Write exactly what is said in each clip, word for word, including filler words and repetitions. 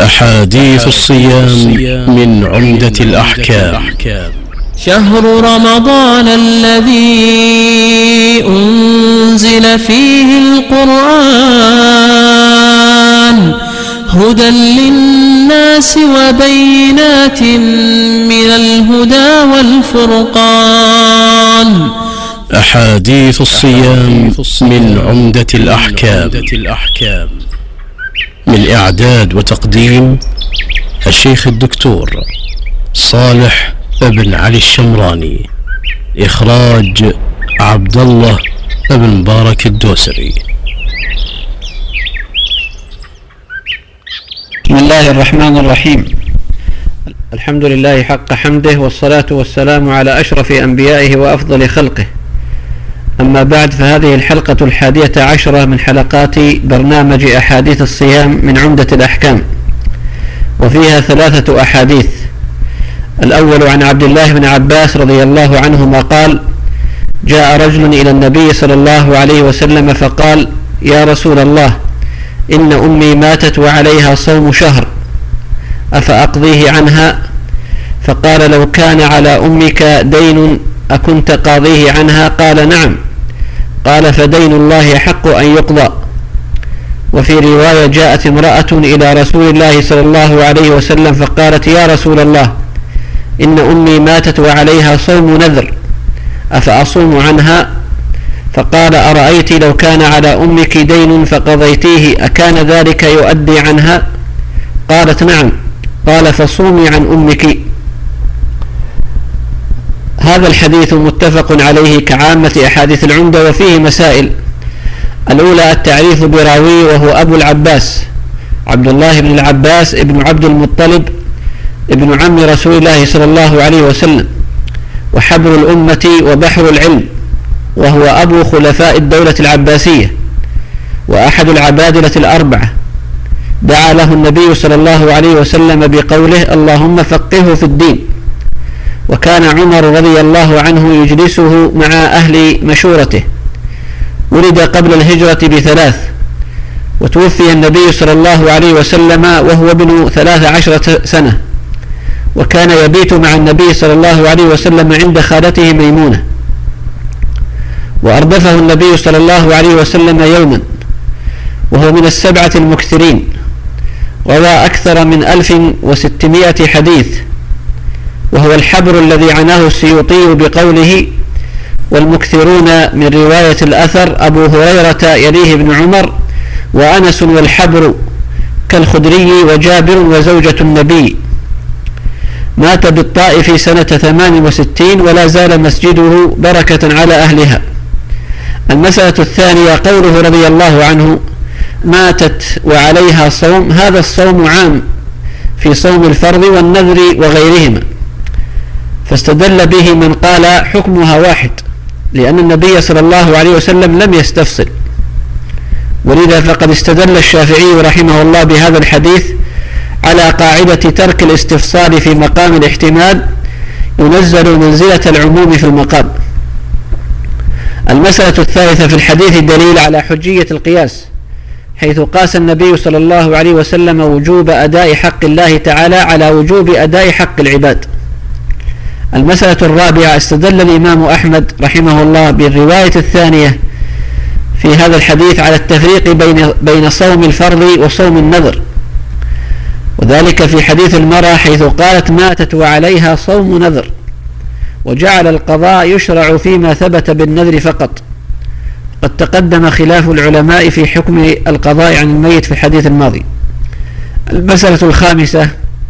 أحاديث الصيام من عمدة الأحكام. شهر رمضان الذي أنزل فيه القرآن هدى للناس وبينات من الهدى والفرقان. أحاديث الصيام من عمدة الأحكام. من إعداد وتقديم الشيخ الدكتور صالح ابن علي الشمراني. إخراج عبد الله ابن مبارك الدوسري. بسم الله الرحمن الرحيم. الحمد لله حق حمده، والصلاة والسلام على أشرف أنبيائه وأفضل خلقه. أما بعد، فهذه الحلقة الحادية عشرة من حلقات برنامج أحاديث الصيام من عمدة الأحكام، وفيها ثلاثة أحاديث. الأول عن عبد الله بن عباس رضي الله عنهما قال: جاء رجل إلى النبي صلى الله عليه وسلم فقال: يا رسول الله، إن أمي ماتت وعليها صوم شهر، أفأقضيه عنها؟ فقال: لو كان على أمك دين أكنت قاضيه عنها؟ قال: نعم. قال: فدين الله حق أن يقضى. وفي رواية: جاءت امرأة إلى رسول الله صلى الله عليه وسلم فقالت: يا رسول الله، إن أمي ماتت وعليها صوم نذر، أفأصوم عنها؟ فقال: أرأيت لو كان على أمك دين فقضيتيه أكان ذلك يؤدي عنها؟ قالت: نعم. قال: فصومي عن أمك. هذا الحديث متفق عليه كعامة أحاديث العمدة، وفيه مسائل. الأولى: التعريف براوي، وهو أبو العباس عبد الله بن العباس ابن عبد المطلب ابن عم رسول الله صلى الله عليه وسلم، وحبر الأمة وبحر العلم، وهو أبو خلفاء الدولة العباسية، وأحد العبادلة الأربعة. دعا له النبي صلى الله عليه وسلم بقوله: اللهم فقهه في الدين. وكان عمر رضي الله عنه يجلسه مع أهل مشورته. ولد قبل الهجرة بثلاث، وتوفي النبي صلى الله عليه وسلم وهو ابن ثلاث عشرة سنة، وكان يبيت مع النبي صلى الله عليه وسلم عند خالته ميمونة. وأردفه النبي صلى الله عليه وسلم يوما، وهو من السبعة المكثرين، روى أكثر من ألف وستمائة حديث، وهو الحبر الذي عناه السيوطي بقوله: والمكثرون من رواية الأثر أبو هريرة يليه ابن عمر وأنس والحبر كالخدري وجابر وزوجة النبي. مات بالطائف سنة ثمان وستين، ولا زال مسجده بركة على أهلها. المسألة الثانية: قوله رضي الله عنه: ماتت وعليها صوم. هذا الصوم عام في صوم الفرض والنذر وغيرهما، فاستدل به من قال حكمها واحد، لأن النبي صلى الله عليه وسلم لم يستفصل. ولذا فقد استدل الشافعي رحمه الله بهذا الحديث على قاعدة ترك الاستفصال في مقام الاحتمال ينزل منزلة العموم في المقام. المسألة الثالثة: في الحديث دليل على حجية القياس، حيث قاس النبي صلى الله عليه وسلم وجوب أداء حق الله تعالى على وجوب أداء حق العباد. المسألة الرابعة: استدل الإمام أحمد رحمه الله بالرواية الثانية في هذا الحديث على التفريق بين بين صوم الفرض وصوم النذر، وذلك في حديث المرأة حيث قالت: ماتت وعليها صوم نذر، وجعل القضاء يشرع فيما ثبت بالنذر فقط. قد تقدم خلاف العلماء في حكم القضاء عن الميت في الحديث الماضي. المسألة الخامسة: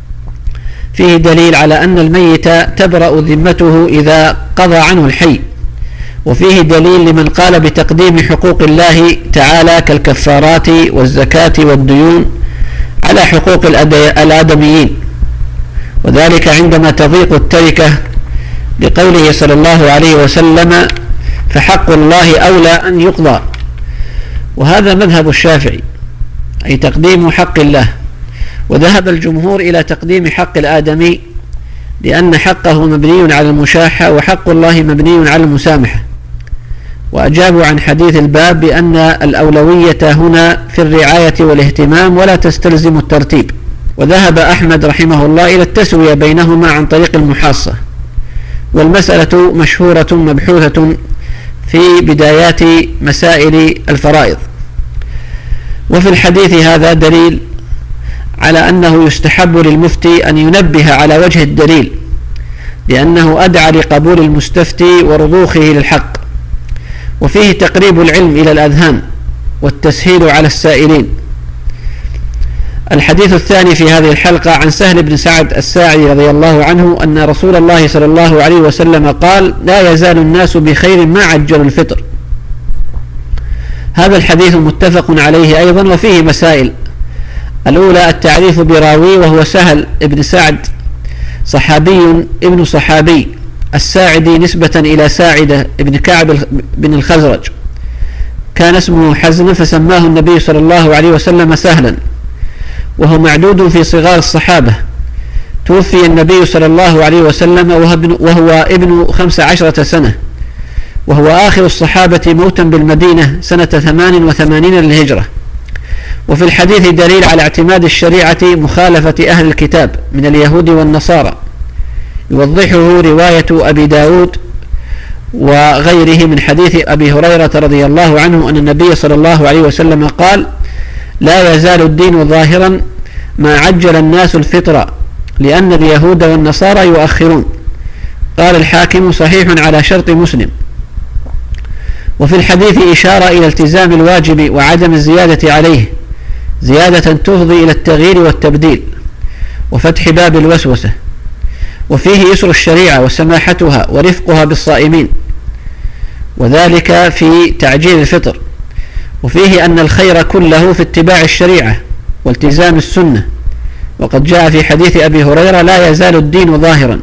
فيه دليل على أن الميت تبرأ ذمته إذا قضى عنه الحي، وفيه دليل لمن قال بتقديم حقوق الله تعالى كالكفارات والزكاة والديون على حقوق الآدميين، وذلك عندما تضيق التركة، لقوله صلى الله عليه وسلم: فحق الله أولى أن يقضى. وهذا مذهب الشافعي، أي تقديم حق الله. وذهب الجمهور إلى تقديم حق الآدمي، لأن حقه مبني على المشاحة، وحق الله مبني على المسامحة. وأجابوا عن حديث الباب بأن الأولوية هنا في الرعاية والاهتمام، ولا تستلزم الترتيب، وذهب أحمد رحمه الله إلى التسوية بينهما عن طريق المحاصة، والمسألة مشهورة مبحوثة في بدايات مسائل الفرائض. وفي الحديث هذا دليل على أنه يستحب للمفتي أن ينبه على وجه الدليل، لأنه أدعى لقبول المستفتي ورضوخه للحق، وفيه تقريب العلم إلى الأذهان والتسهيل على السائلين. الحديث الثاني في هذه الحلقة عن سهل بن سعد الساعدي رضي الله عنه أن رسول الله صلى الله عليه وسلم قال: لا يزال الناس بخير ما عجلوا الفطر. هذا الحديث متفق عليه أيضا، وفيه مسائل. الأولى التعريف براوي، وهو سهل بن سعد صحابي ابن صحابي الساعدي نسبة إلى ساعدة ابن كعب بن الخزرج، كان اسمه حزن فسماه النبي صلى الله عليه وسلم سهلا، وهو معدود في صغار الصحابة. توفي النبي صلى الله عليه وسلم وهو ابن خمس عشرة سنة، وهو آخر الصحابة موتا بالمدينة سنة ثمان وثمانين للهجرة. وفي الحديث دليل على اعتماد الشريعة مخالفة أهل الكتاب من اليهود والنصارى، يوضحه رواية أبي داود وغيره من حديث أبي هريرة رضي الله عنه أن النبي صلى الله عليه وسلم قال: لا يزال الدين ظاهرا ما عجل الناس الفطر لأن اليهود والنصارى يؤخرون. قال الحاكم: صحيح على شرط مسلم. وفي الحديث إشارة إلى التزام الواجب وعدم الزيادة عليه، زيادة تفضي إلى التغيير والتبديل وفتح باب الوسوسة. وفيه يسر الشريعة وسماحتها ورفقها بالصائمين، وذلك في تعجيل الفطر. وفيه أن الخير كله في اتباع الشريعة والتزام السنة، وقد جاء في حديث أبي هريرة: لا يزال الدين ظاهرا.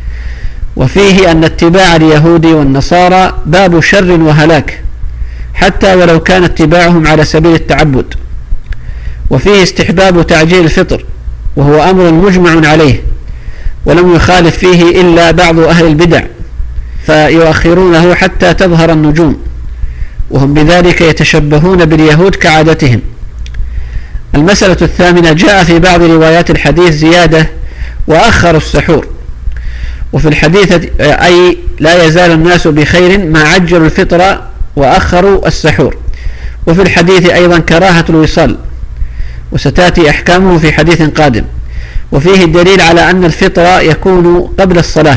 وفيه أن اتباع اليهود والنصارى باب شر وهلاك، حتى ولو كان اتباعهم على سبيل التعبد. وفيه استحباب تعجيل الفطر، وهو أمر مجمع عليه، ولم يخالف فيه إلا بعض أهل البدع، فيؤخرونه حتى تظهر النجوم، وهم بذلك يتشبهون باليهود كعادتهم. المسألة الثامنة جاء في بعض روايات الحديث زيادة: وأخروا السحور. وفي الحديث أي لا يزال الناس بخير ما عجلوا الفطر وأخروا السحور. وفي الحديث أيضا كراهة الوصال، وستأتي أحكامه في حديث قادم. وفيه الدليل على أن الفطر يكون قبل الصلاة.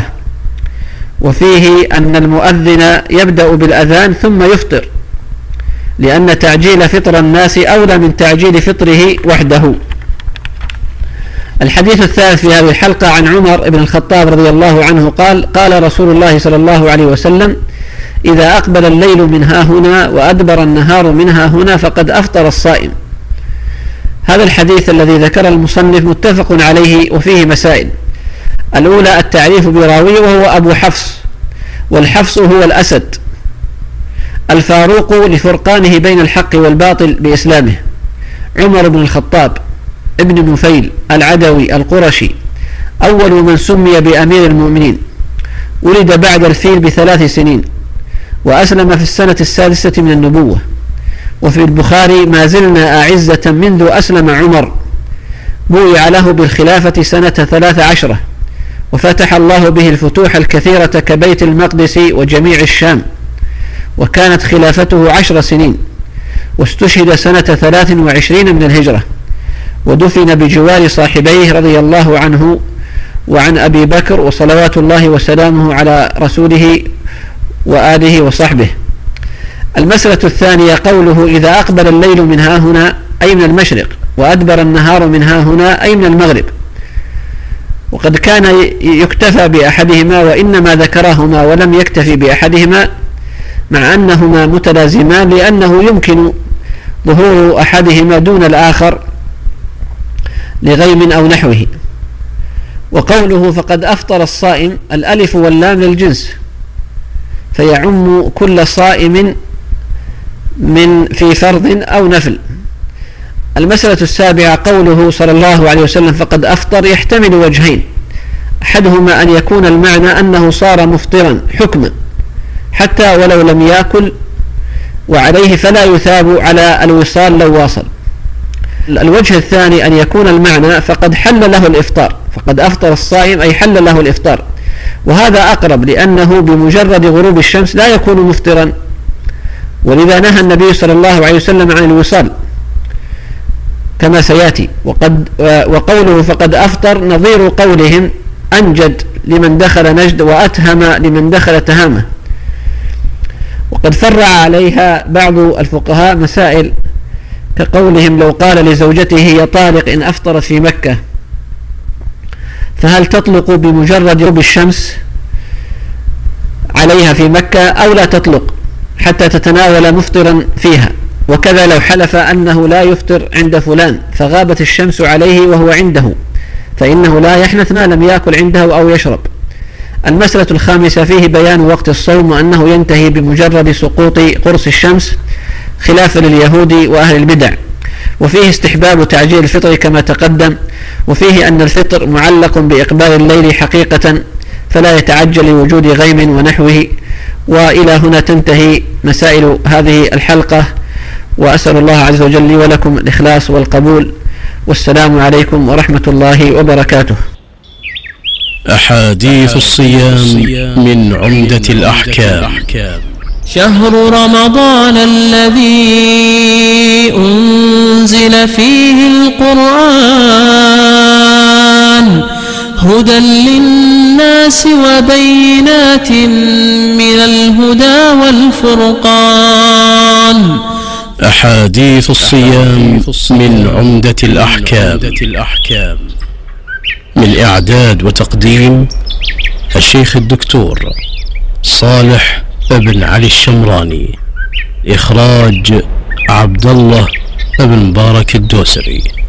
وفيه أن المؤذن يبدأ بالأذان ثم يفطر، لأن تعجيل فطر الناس أولى من تعجيل فطره وحده. الحديث الثالث في هذه الحلقة عن عمر بن الخطاب رضي الله عنه قال: قال رسول الله صلى الله عليه وسلم: إذا أقبل الليل من ها هنا وأدبر النهار من ها هنا فقد أفطر الصائم. هذا الحديث الذي ذكر المصنف متفق عليه، وفيه مسائل. الأولى التعريف براوي، وهو أبو حفص، والحفص هو الأسد الفاروق لفرقانه بين الحق والباطل بإسلامه. عمر بن الخطاب ابن نفيل العدوي القرشي، أول من سمي بأمير المؤمنين، ولد بعد الفيل بثلاث سنين، وأسلم في السنة السادسة من النبوة. وفي البخاري: ما زلنا أعزة منذ أسلم عمر، بويع له بالخلافة سنة ثلاث عشرة، وفتح الله به الفتوح الكثيرة كبيت المقدس وجميع الشام، وكانت خلافته عشر سنين، واستشهد سنة ثلاث وعشرين من الهجرة، ودفن بجوار صاحبيه رضي الله عنه وعن أبي بكر، وصلوات الله وسلامه على رسوله وآله وصحبه. المسألة الثانية قوله: إذا أقبل الليل من ها هنا أي من المشرق، وأدبر النهار من ها هنا أي من المغرب. وقد كان يكتفى بأحدهما، وإنما ذكرهما ولم يكتفي بأحدهما، مع أنهما متلازمان، لأنه يمكن ظهور أحدهما دون الآخر لغيم أو نحوه. وقوله: فقد أفطر الصائم، الألف واللام للجنس، فيعم كل صائم من في فرض أو نفل. المسألة السابعة قوله صلى الله عليه وسلم: فقد أفطر، يحتمل وجهين: أحدهما أن يكون المعنى أنه صار مفطرا حكما حتى ولو لم يأكل، وعليه فلا يثاب على الوصال لو واصل. الوجه الثاني أن يكون المعنى فقد حل له الإفطار، فقد أفطر الصائم أي حل له الإفطار، وهذا أقرب لأنه بمجرد غروب الشمس لا يكون مفطرا، ولذا نهى النبي صلى الله عليه وسلم عن الوصال كما سيأتي. وقد وقوله فقد أفطر نظير قولهم أنجد لمن دخل نجد وأتهم لمن دخل تهامه. وقد فرع عليها بعض الفقهاء مسائل كقولهم لو قال لزوجته يا طالق إن أفطرت في مكة فهل تطلق بمجرد غروب الشمس عليها في مكة أو لا تطلق حتى تتناول مفطرا فيها؟ وكذا لو حلف أنه لا يفطر عند فلان فغابت الشمس عليه وهو عنده فإنه لا يحنث ما لم يأكل عنده أو يشرب. المسألة الخامسة فيه بيان وقت الصوم وأنه ينتهي بمجرد سقوط قرص الشمس خلافا لليهود وأهل البدع، وفيه استحباب تعجيل الفطر كما تقدم، وفيه أن الفطر معلق بإقبال الليل حقيقة فلا يتعجل لوجود غيم ونحوه. وإلى هنا تنتهي مسائل هذه الحلقة، وأسأل الله عز وجل لي ولكم الإخلاص والقبول، والسلام عليكم ورحمة الله وبركاته. أحاديث الصيام من عمدة الأحكام. شهر رمضان الذي أنزل فيه القرآن هدى للناس وبينات من الهدى والفرقان. أحاديث الصيام من عمدة الأحكام. من إعداد وتقديم الشيخ الدكتور صالح بن علي الشمراني، إخراج عبد الله بن مبارك الدوسري.